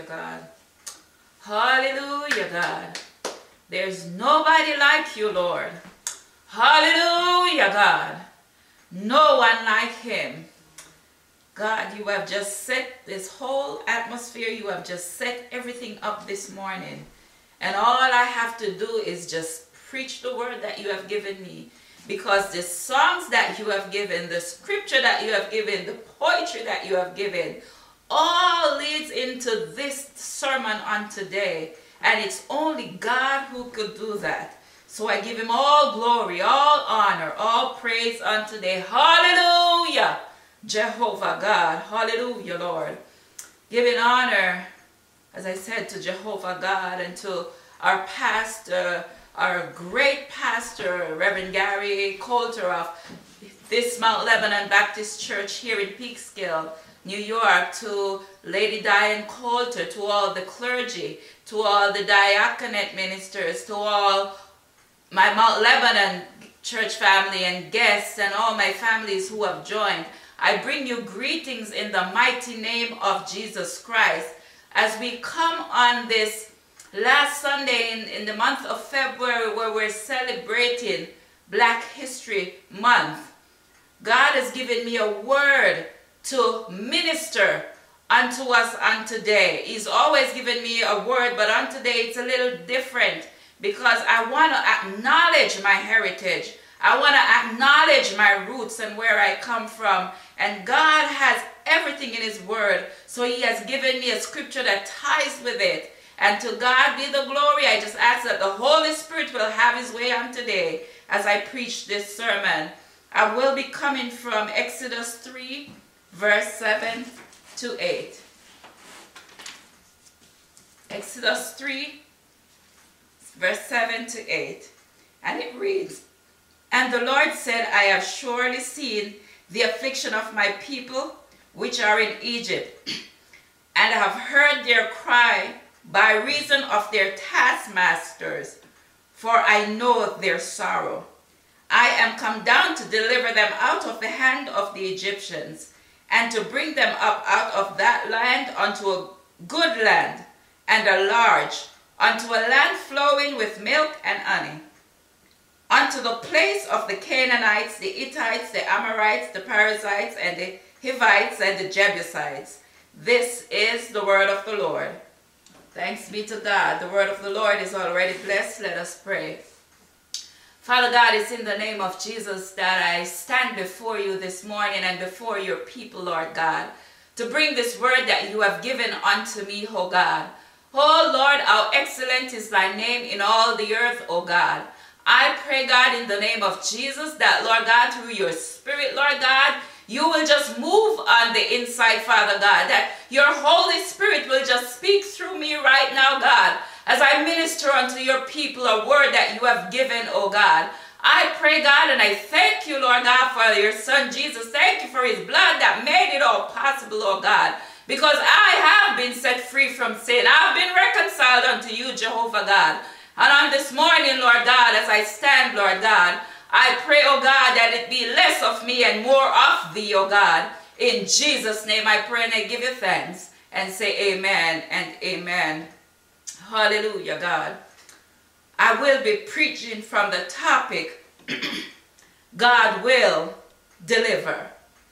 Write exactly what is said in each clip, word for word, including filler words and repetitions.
God. Hallelujah, God. There's nobody like you, Lord. Hallelujah, God. No one like him. God, you have just set this whole atmosphere. You have just set everything up this morning. And all I have to do is just preach the word that you have given me. Because the songs that you have given, the scripture that you have given, the poetry that you have given, all leads into this sermon on today. And it's only God who could do that. So I give him all glory, all honor, all praise on today. Hallelujah, Jehovah God. Hallelujah, Lord. Giving honor, as I said, to Jehovah God and to our pastor, our great pastor, Reverend Gary Coulter of this Mount Lebanon Baptist Church here in Peekskill, New York, to Lady Diane Coulter, to all the clergy, to all the diaconate ministers, to all my Mount Lebanon church family and guests and all my families who have joined. I bring you greetings in the mighty name of Jesus Christ. As we come on this last Sunday in, in the month of February where we're celebrating Black History Month, God has given me a word to minister unto us on today. He's always given me a word, but on today it's a little different because I want to acknowledge my heritage. I want to acknowledge my roots and where I come from. And God has everything in his word. So he has given me a scripture that ties with it. And to God be the glory. I just ask that the Holy Spirit will have his way on today as I preach this sermon. I will be coming from Exodus three, verse seven to eight. Exodus three, verse seven to eight. And it reads, "And the Lord said, I have surely seen the affliction of my people which are in Egypt, and have heard their cry by reason of their taskmasters, for I know their sorrow. I am come down to deliver them out of the hand of the Egyptians, and to bring them up out of that land unto a good land, and a large, unto a land flowing with milk and honey, unto the place of the Canaanites, the Hittites, the Amorites, the Perizzites, and the Hivites, and the Jebusites. This is the word of the Lord." Thanks be to God. The word of the Lord is already blessed. Let us pray. Father God, it's in the name of Jesus that I stand before you this morning and before your people, Lord God, to bring this word that you have given unto me, O God. Oh Lord, how excellent is thy name in all the earth, O God. I pray, God, in the name of Jesus, that, Lord God, through your Spirit, Lord God, you will just move on the inside, Father God, that your Holy Spirit will just speak through me right now, God, as I minister unto your people a word that you have given, oh God. I pray, God, and I thank you, Lord God, for your Son, Jesus. Thank you for his blood that made it all possible, oh God, because I have been set free from sin. I've been reconciled unto you, Jehovah God. And on this morning, Lord God, as I stand, Lord God, I pray, oh God, that it be less of me and more of thee, oh God. In Jesus' name I pray and I give you thanks and say amen and amen. Hallelujah, God. I will be preaching from the topic, God will deliver.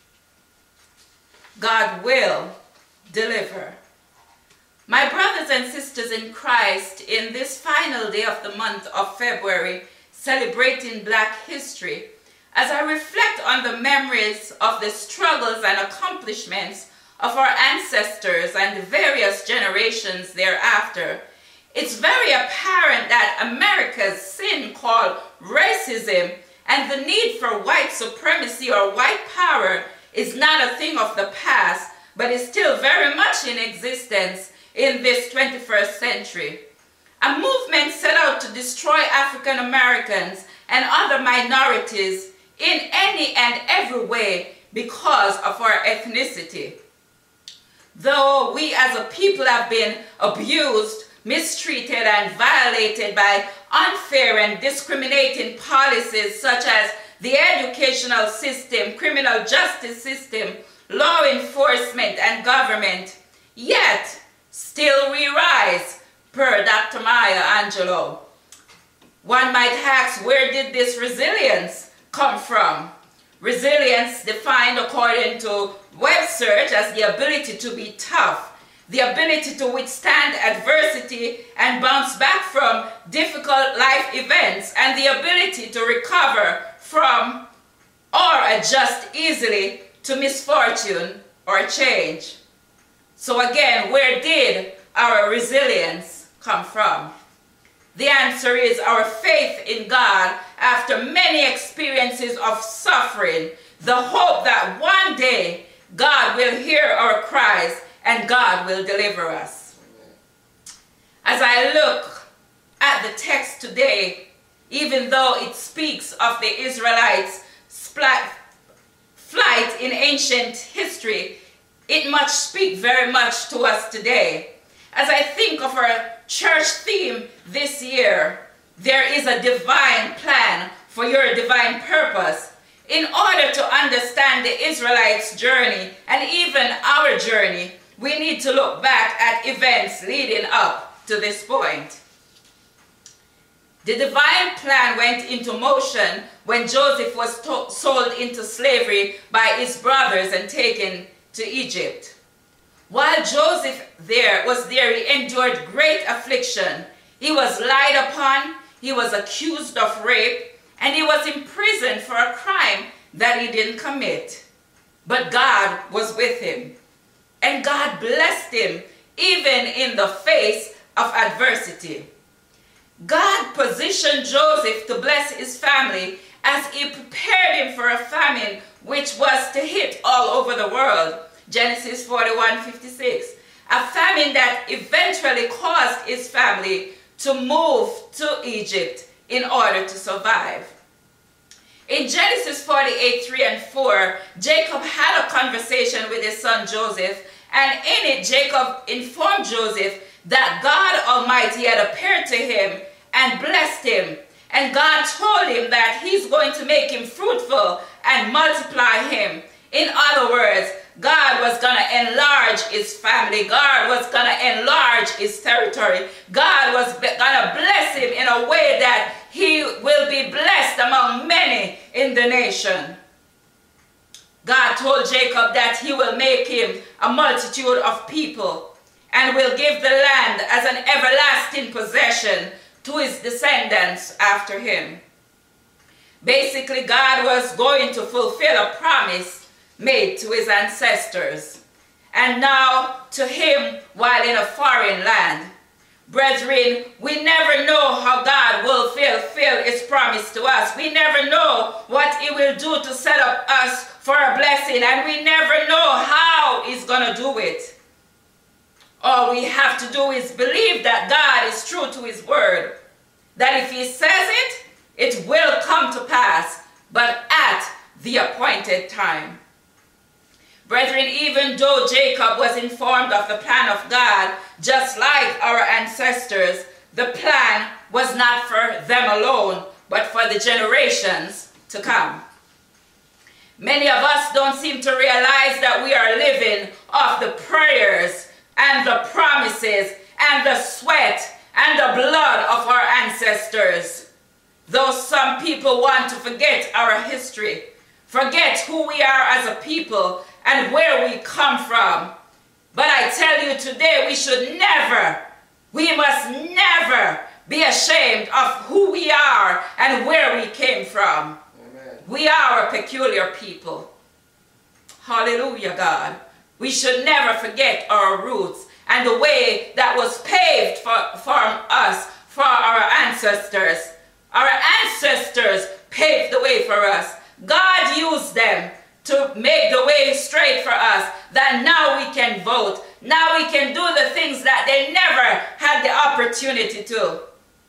God will deliver. My brothers and sisters in Christ, in this final day of the month of February, celebrating Black history, as I reflect on the memories of the struggles and accomplishments of our ancestors and the various generations thereafter, it's very apparent that America's sin called racism and the need for white supremacy or white power is not a thing of the past, but is still very much in existence in this twenty-first century. A movement set out to destroy African Americans and other minorities in any and every way because of our ethnicity. Though we as a people have been abused, mistreated, and violated by unfair and discriminating policies such as the educational system, criminal justice system, law enforcement, and government, yet Still we rise, per Doctor Maya Angelou. One might ask, where did this resilience come from? Resilience, defined according to Web Search as the ability to be tough, the ability to withstand adversity and bounce back from difficult life events, and the ability to recover from or adjust easily to misfortune or change. So again, where did our resilience come from? The answer is our faith in God after many experiences of suffering, the hope that one day God will hear our cries and God will deliver us. As I look at the text today, even though it speaks of the Israelites' flight in ancient history, it must speak very much to us today. As I think of our church theme this year, there is a divine plan for your divine purpose. In order to understand the Israelites' journey and even our journey, we need to look back at events leading up to this point. The divine plan went into motion when Joseph was to- sold into slavery by his brothers and taken to Egypt. While Joseph there was there, he endured great affliction. He was lied upon, he was accused of rape, and he was imprisoned for a crime that he didn't commit. But God was with him, and God blessed him even in the face of adversity. God positioned Joseph to bless his family as he prepared him for a famine which was to hit all over the world. Genesis forty-one fifty-six. A famine that eventually caused his family to move to Egypt in order to survive. In Genesis forty-eight three and four, Jacob had a conversation with his son Joseph, and in it Jacob informed Joseph that God Almighty had appeared to him and blessed him. And God told him that he's going to make him fruitful and multiply him. In other words, God was going to enlarge his family. God was going to enlarge his territory. God was going to bless him in a way that he will be blessed among many in the nation. God told Jacob that he will make him a multitude of people and will give the land as an everlasting possession to his descendants after him. Basically, God was going to fulfill a promise made to his ancestors, and now to him while in a foreign land. Brethren, we never know how God will fulfill his promise to us. We never know what he will do to set up us for a blessing, and we never know how he's going to do it. All we have to do is believe that God is true to his word, that if he says it, it will come to pass, but at the appointed time. Brethren, even though Jacob was informed of the plan of God, just like our ancestors, the plan was not for them alone, but for the generations to come. Many of us don't seem to realize that we are living off the prayers and the promises and the sweat and the blood of our ancestors. Though some people want to forget our history, forget who we are as a people and where we come from. But I tell you today, we should never, we must never be ashamed of who we are and where we came from. Amen. We are a peculiar people. Hallelujah, God. We should never forget our roots and the way that was paved for, for us, for our ancestors. Our ancestors paved the way for us. God used them to make the way straight for us, that now we can vote. Now we can do the things that they never had the opportunity to.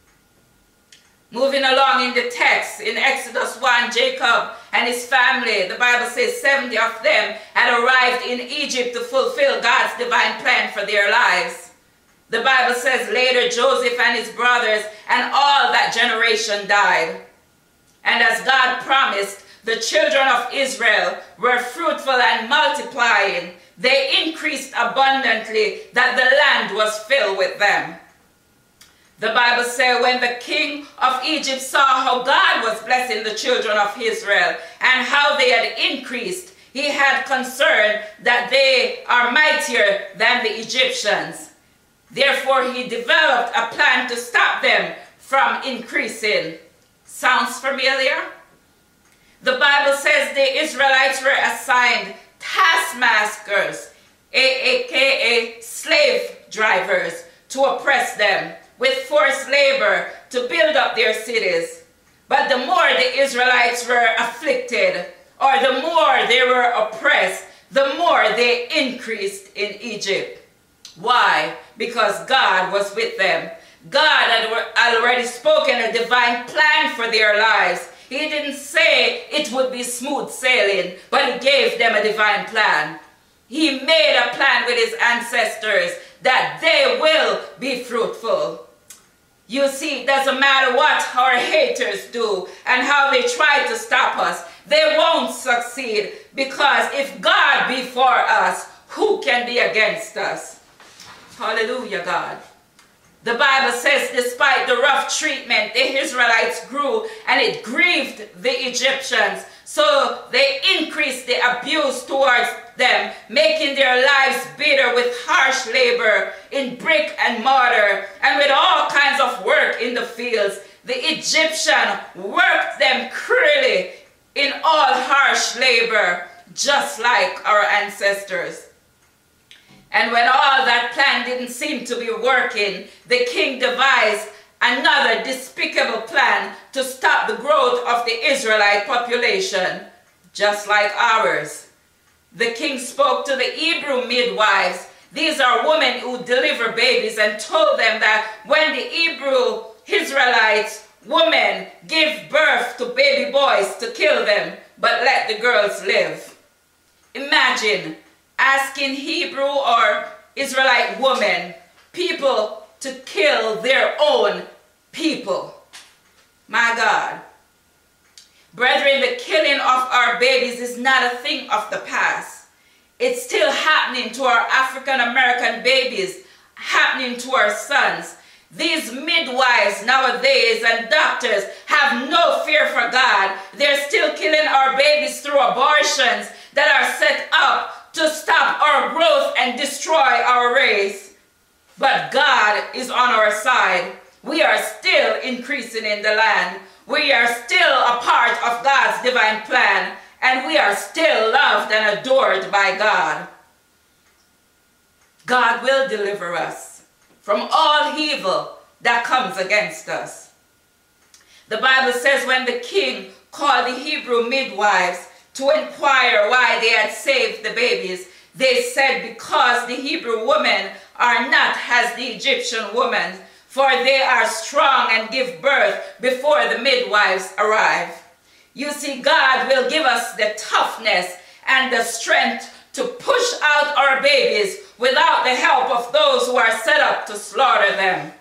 Moving along in the text, in Exodus one, Jacob and his family, the Bible says seventy of them had arrived in Egypt to fulfill God's divine plan for their lives. The Bible says later Joseph and his brothers and all that generation died. And as God promised, the children of Israel were fruitful and multiplying. they increased abundantly, that the land was filled with them. The Bible says when the king of Egypt saw how God was blessing the children of Israel and how they had increased, he had concern that they are mightier than the Egyptians. Therefore, he developed a plan to stop them from increasing. Sounds familiar? The Bible says the Israelites were assigned taskmasters, aka slave drivers, to oppress them with forced labor to build up their cities. But the more the Israelites were afflicted, or the more they were oppressed, the more they increased in Egypt. Why? Because God was with them. God had already spoken a divine plan for their lives. He didn't say it would be smooth sailing, but he gave them a divine plan. He made a plan with his ancestors that they will be fruitful. You see, it doesn't matter what our haters do and how they try to stop us. They won't succeed, because if God be for us, who can be against us? Hallelujah, God. The Bible says despite the rough treatment, the Israelites grew and it grieved the Egyptians. So they increased the abuse towards them, making their lives bitter with harsh labor in brick and mortar and with all kinds of work in the fields. The Egyptian worked them cruelly in all harsh labor, just like our ancestors. And when all that plan didn't seem to be working, the king devised another despicable plan to stop the growth of the Israelite population, just like ours. The king spoke to the Hebrew midwives. These are women who deliver babies, and told them that when the Hebrew Israelites women give birth to baby boys, to kill them, but let the girls live. Imagine asking Hebrew or Israelite women, people, to kill their own people. My God. Brethren, the killing of our babies is not a thing of the past. It's still happening to our African American babies, happening to our sons. These midwives nowadays and doctors have no fear for God. They're still killing our babies through abortions that are set up to stop our growth and destroy our race. But God is on our side. We are still increasing in the land. We are still a part of God's divine plan, and we are still loved and adored by God. God will deliver us from all evil that comes against us. The Bible says when the king called the Hebrew midwives to inquire why they had saved the babies, they said, because the Hebrew women are not as the Egyptian women, for they are strong and give birth before the midwives arrive. You see, God will give us the toughness and the strength to push out our babies without the help of those who are set up to slaughter them.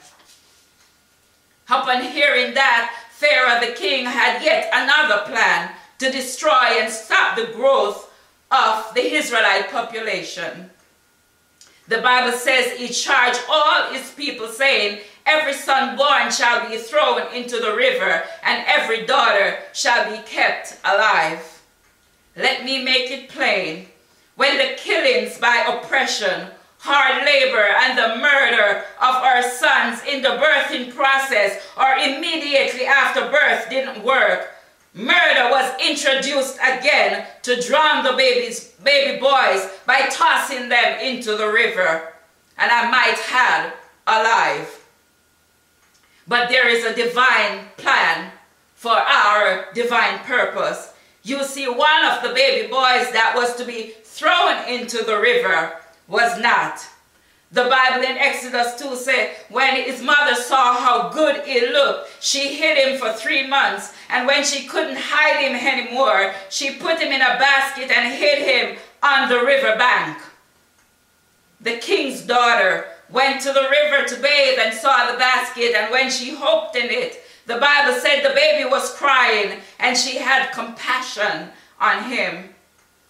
Upon hearing that, Pharaoh the king had yet another plan to destroy and stop the growth of the Israelite population. The Bible says he charged all his people, saying, every son born shall be thrown into the river, and every daughter shall be kept alive. Let me make it plain. When the killings by oppression, hard labor, and the murder of our sons in the birthing process or immediately after birth didn't work, murder was introduced again to drown the babies, baby boys by tossing them into the river, and I might add, alive. But there is a divine plan for our divine purpose. You see, one of the baby boys that was to be thrown into the river was not. The Bible in Exodus two says, when his mother saw how good he looked, she hid him for three months. And when she couldn't hide him anymore, she put him in a basket and hid him on the river bank. The king's daughter went to the river to bathe and saw the basket, and when she opened it, the Bible said the baby was crying, and she had compassion on him.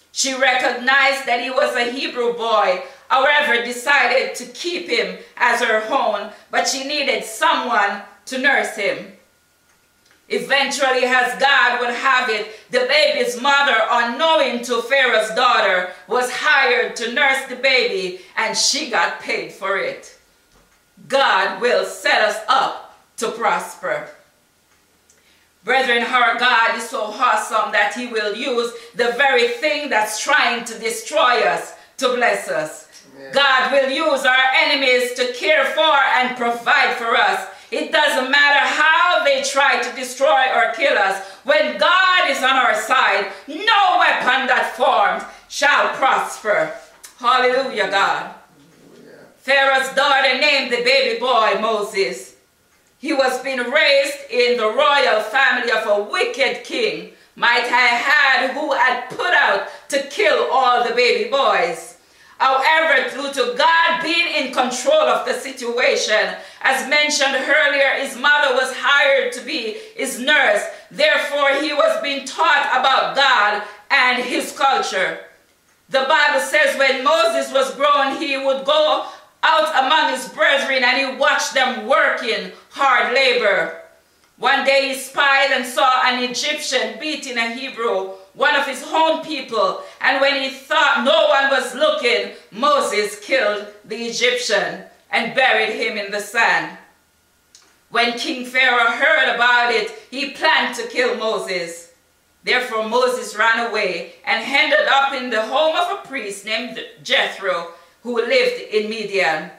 She recognized that he was a Hebrew boy, however, decided to keep him as her own, but she needed someone to nurse him. Eventually, as God would have it, the baby's mother, unknowing to Pharaoh's daughter, was hired to nurse the baby, and she got paid for it. God will set us up to prosper. Brethren, our God is so awesome that he will use the very thing that's trying to destroy us to bless us. Amen. God will use our enemies to care for and provide for us. It doesn't matter how they try to destroy or kill us. When God is on our side, no weapon that formed shall prosper. Hallelujah, God. Hallelujah. Pharaoh's daughter named the baby boy Moses. He was being raised in the royal family of a wicked king, might I add, who had put out to kill all the baby boys. However, due to God being in control of the situation, as mentioned earlier, his mother was hired to be his nurse. Therefore, he was being taught about God and his culture. The Bible says when Moses was grown, he would go out among his brethren and he watched them working hard labor. One day he spied and saw an Egyptian beating a Hebrew, one of his own people, and when he thought no one was looking, Moses killed the Egyptian and buried him in the sand. When King Pharaoh heard about it, he planned to kill Moses. Therefore Moses ran away and ended up in the home of a priest named Jethro, who lived in Midian.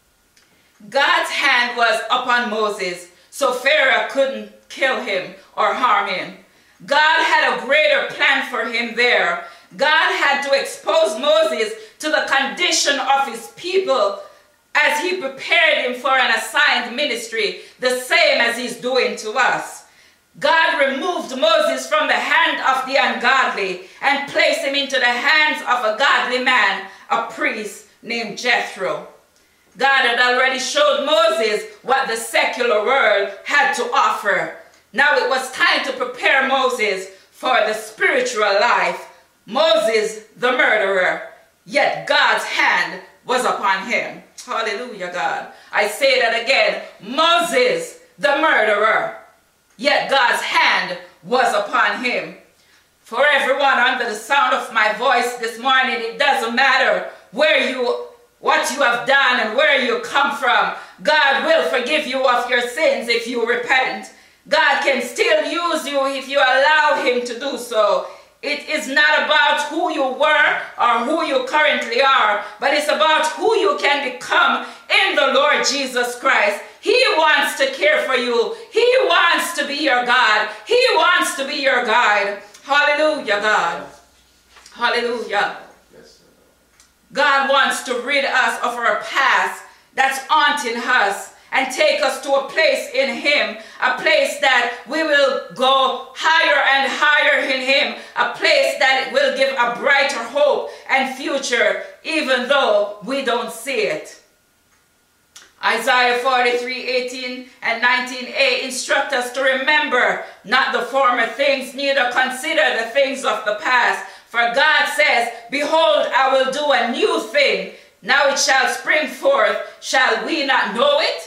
God's hand was upon Moses, so Pharaoh couldn't kill him or harm him. God had a greater plan for him there. God had to expose Moses to the condition of his people as he prepared him for an assigned ministry, the same as he's doing to us. God removed Moses from the hand of the ungodly and placed him into the hands of a godly man, a priest named Jethro. God had already showed Moses what the secular world had to offer. Now it was time to prepare Moses for the spiritual life. Moses, the murderer, yet God's hand was upon him. Hallelujah, God. I say that again. Moses, the murderer, yet God's hand was upon him. For everyone under the sound of my voice this morning, it doesn't matter where you, what you have done and where you come from. God will forgive you of your sins if you repent. God can still use you if you allow him to do so. It is not about who you were or who you currently are, but it's about who you can become in the Lord Jesus Christ. He wants to care for you. He wants to be your God. He wants to be your guide. Hallelujah, God. Hallelujah. God wants to rid us of our past that's haunting us and take us to a place in him, a place that we will go higher and higher in him, a place that will give a brighter hope and future, even though we don't see it. Isaiah forty-three, eighteen and nineteen a instruct us to remember not the former things, neither consider the things of the past. For God says, behold, I will do a new thing. Now it shall spring forth. Shall we not know it?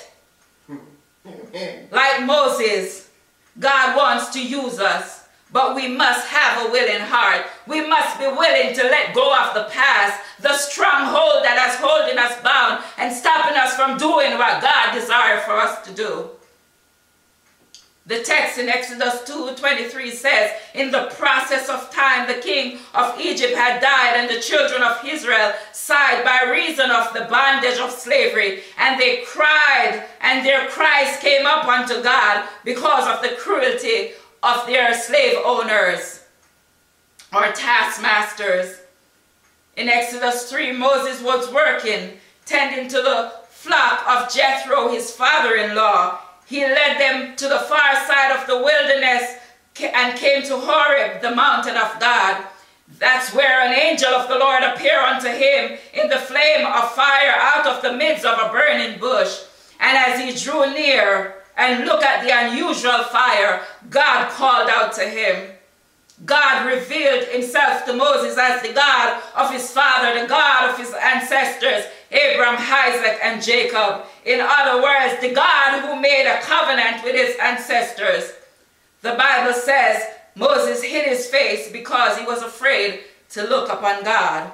Like Moses, God wants to use us, but we must have a willing heart. We must be willing to let go of the past, the stronghold that has holding us bound and stopping us from doing what God desires for us to do. The text in Exodus two twenty-three says, in the process of time, the king of Egypt had died, and the children of Israel sighed by reason of the bondage of slavery. And they cried, and their cries came up unto God because of the cruelty of their slave owners or taskmasters. In Exodus three, Moses was working, tending to the flock of Jethro, his father-in-law. He led them to the far side of the wilderness and came to Horeb, the mountain of God. That's where an angel of the Lord appeared unto him in the flame of fire out of the midst of a burning bush. And as he drew near and looked at the unusual fire, God called out to him. God revealed himself to Moses as the God of his father, the God of his ancestors, Abraham, Isaac, and Jacob. In other words, the God who made a covenant with his ancestors. The Bible says Moses hid his face because he was afraid to look upon God.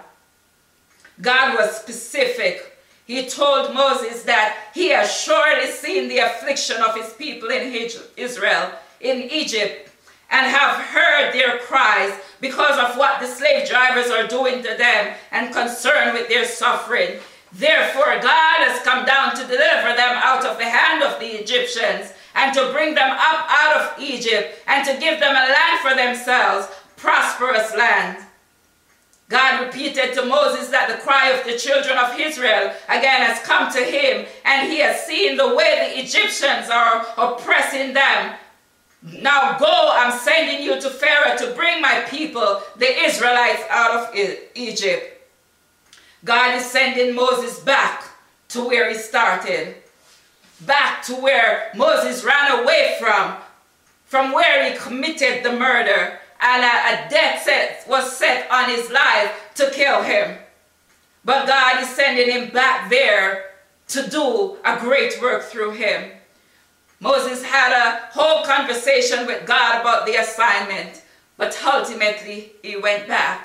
God was specific. He told Moses that he has surely seen the affliction of his people in Israel, in Egypt, and have heard their cries because of what the slave drivers are doing to them and concerned with their suffering. Therefore, God has come down to deliver them out of the hand of the Egyptians and to bring them up out of Egypt and to give them a land for themselves, prosperous land. God repeated to Moses that the cry of the children of Israel again has come to him, and he has seen the way the Egyptians are oppressing them. Now go, I'm sending you to Pharaoh to bring my people, the Israelites, out of Egypt. God is sending Moses back to where he started. Back to where Moses ran away from, from where he committed the murder, and a, a death set was set on his life to kill him. But God is sending him back there to do a great work through him. Moses had a whole conversation with God about the assignment, but ultimately he went back.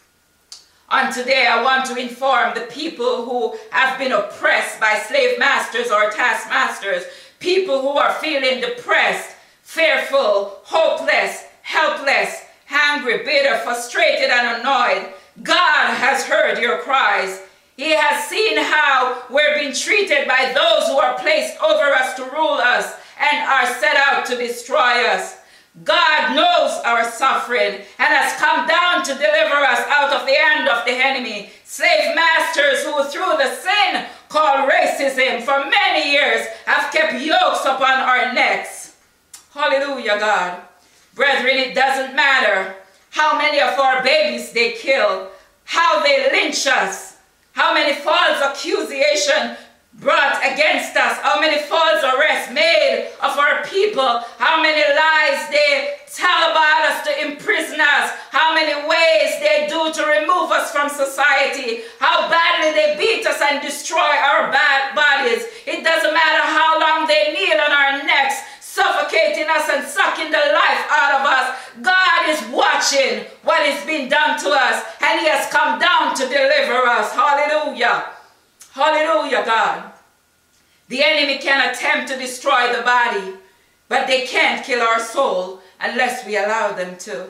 And today I want to inform the people who have been oppressed by slave masters or taskmasters, people who are feeling depressed, fearful, hopeless, helpless, angry, bitter, frustrated, and annoyed. God has heard your cries. He has seen how we're being treated by those who are placed over us to rule us and are set out to destroy us. God knows our suffering and has come down to deliver us out of the hand of the enemy. Slave masters who through the sin called racism for many years have kept yokes upon our necks. Hallelujah, God. Brethren, it doesn't matter how many of our babies they kill, how they lynch us, how many false accusations brought against us, how many false arrests made of our people, how many lies they tell about us to imprison us, how many ways they do to remove us from society, how badly they beat us and destroy our bad bodies. It doesn't matter how long they kneel on our necks, suffocating us and sucking the life out of us. God is watching what is being done to us, and he has come down to deliver us. Hallelujah. Hallelujah, God. The enemy can attempt to destroy the body, but they can't kill our soul unless we allow them to.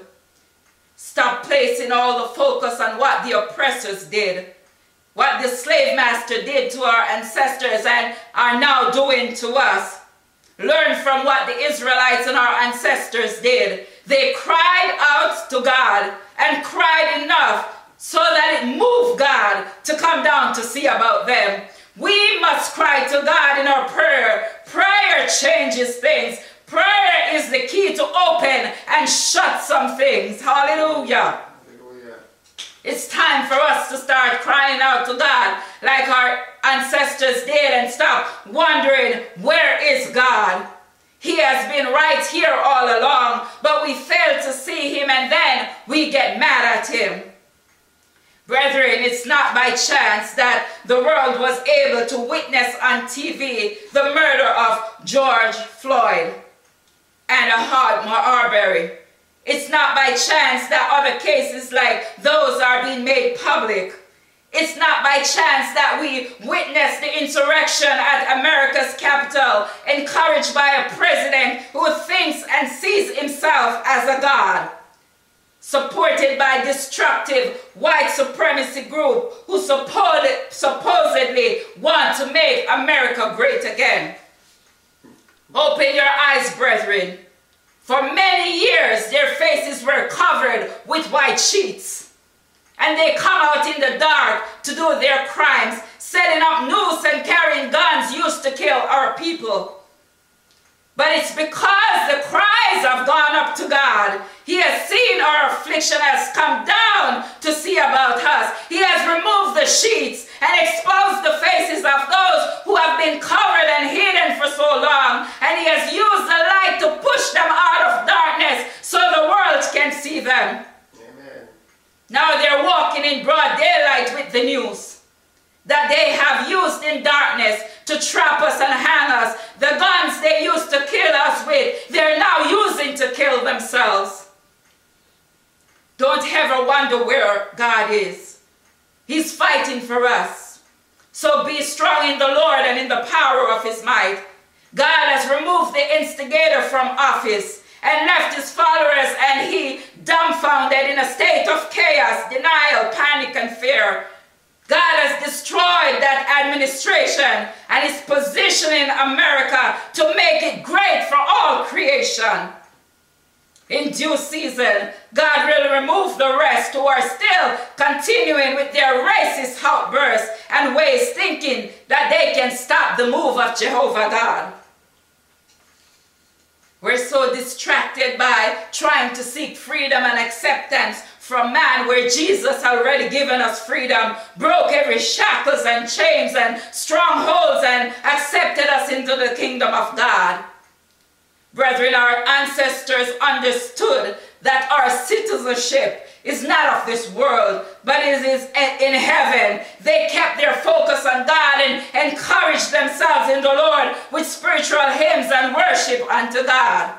Stop placing all the focus on what the oppressors did, what the slave master did to our ancestors and are now doing to us. Learn from what the Israelites and our ancestors did. They cried out to God and cried enough so that it moved God to come down to see about them. We must cry to God in our prayer. Prayer changes things. Prayer is the key to open and shut some things. Hallelujah. Hallelujah. It's time for us to start crying out to God like our ancestors did and stop wondering, where is God? He has been right here all along, but we fail to see him and then we get mad at him. Brethren, it's not by chance that the world was able to witness on T V the murder of George Floyd and Ahmaud Arbery. It's not by chance that other cases like those are being made public. It's not by chance that we witness the insurrection at America's capital, encouraged by a president who thinks and sees himself as a god, supported by destructive white supremacy group who supported, supposedly want to make America great again. Open your eyes, brethren. For many years, their faces were covered with white sheets. And they come out in the dark to do their crimes, setting up noose and carrying guns used to kill our people. But it's because the cries have gone up to God. He has seen our affliction, has come down to see about us. He has removed the sheets and exposed the faces of those who have been covered and hidden for so long. And he has used the light to push them out of darkness so the world can see them. in broad daylight with the news that they have used in darkness to trap us and hang us. The guns they used to kill us with, they're now using to kill themselves. Don't ever wonder where God is. He's fighting for us. So be strong in the Lord and in the power of his might. God has removed the instigator from office and left his followers and he dumbfounded in a state of chaos, denial, panic, and fear. God has destroyed that administration and is positioning America to make it great for all creation. In due season, God will remove the rest who are still continuing with their racist outbursts and ways, thinking that they can stop the move of Jehovah God. We're so distracted by trying to seek freedom and acceptance from man, where Jesus already given us freedom, broke every shackles and chains and strongholds and accepted us into the kingdom of God. Brethren, our ancestors understood that our citizenship is not of this world, but it is in heaven. They kept their focus on God and encouraged themselves in the Lord with spiritual hymns and worship unto God.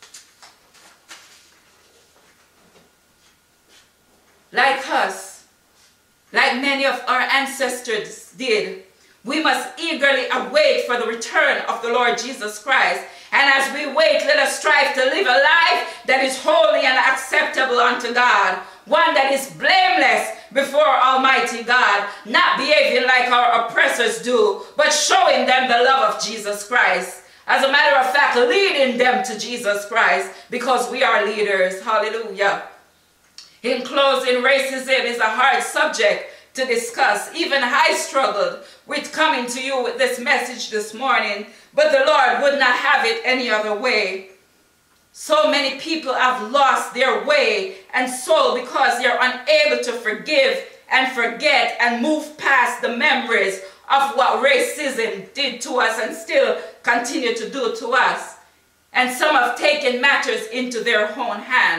Like us, like many of our ancestors did, we must eagerly await for the return of the Lord Jesus Christ. And as we wait, let us strive to live a life that is holy and acceptable unto God, one that is blameless before Almighty God, not behaving like our oppressors do, but showing them the love of Jesus Christ. As a matter of fact, leading them to Jesus Christ, because we are leaders. Hallelujah. In closing, racism is a hard subject to discuss. Even I struggled with coming to you with this message this morning, but the Lord would not have it any other way. So many people have lost their way and soul because they're unable to forgive and forget and move past the memories of what racism did to us and still continue to do to us. And some have taken matters into their own hand.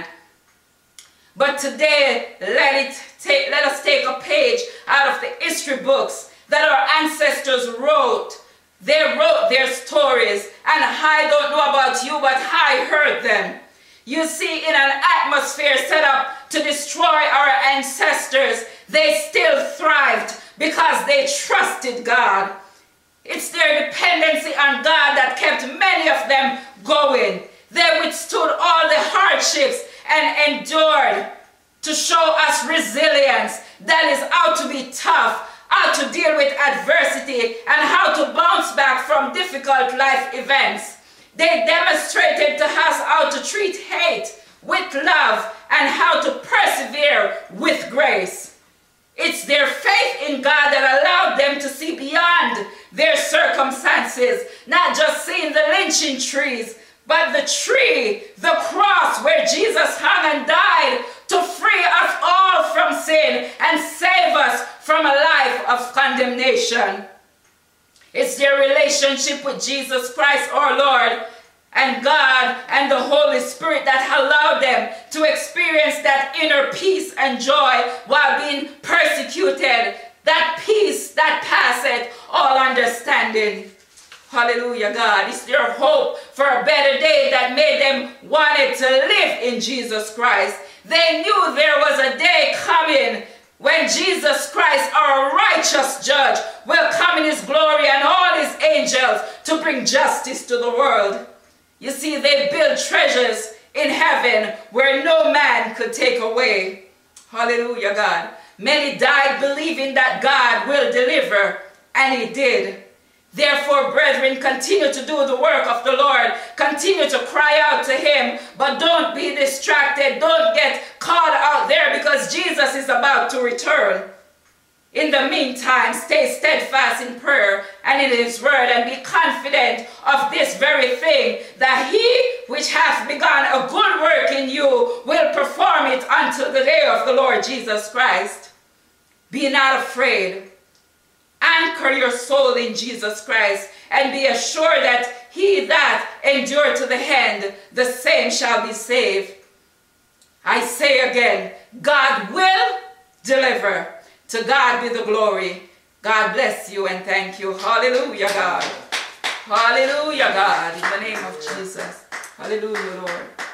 But today, let, it take, let us take a page out of the history books that our ancestors wrote. They wrote their stories, and I don't know about you, but I heard them. You see, in an atmosphere set up to destroy our ancestors, they still thrived because they trusted God. It's their dependency on God that kept many of them going. They withstood all the hardships and endured to show us resilience, that is how to be tough, how to deal with adversity, and how to bounce back from difficult life events. They demonstrated to us how to treat hate with love and how to persevere with grace. It's their faith in God that allowed them to see beyond their circumstances, not just seeing the lynching trees, but the tree, the cross where Jesus hung and died to free us all from sin and save us from a life of condemnation. It's their relationship with Jesus Christ, our Lord, and God and the Holy Spirit that allowed them to experience that inner peace and joy while being persecuted, that peace that passeth all understanding. Hallelujah, God. It's their hope for a better day that made them wanted to live in Jesus Christ. They knew there was a day coming when Jesus Christ, our righteous judge, will come in his glory and all his angels to bring justice to the world. You see, they built treasures in heaven where no man could take away. Hallelujah, God. Many died believing that God will deliver, and he did. Therefore, brethren, continue to do the work of the Lord. Continue to cry out to him, but don't be distracted. Don't get caught out there because Jesus is about to return. In the meantime, stay steadfast in prayer and in his word, and be confident of this very thing, that he which hath begun a good work in you will perform it until the day of the Lord Jesus Christ. Be not afraid. Anchor your soul in Jesus Christ, and be assured that he that endured to the end, the same shall be saved. I say again, God will deliver. To God be the glory. God bless you and thank you. Hallelujah, God. Hallelujah, God. In the name of Jesus. Hallelujah, Lord.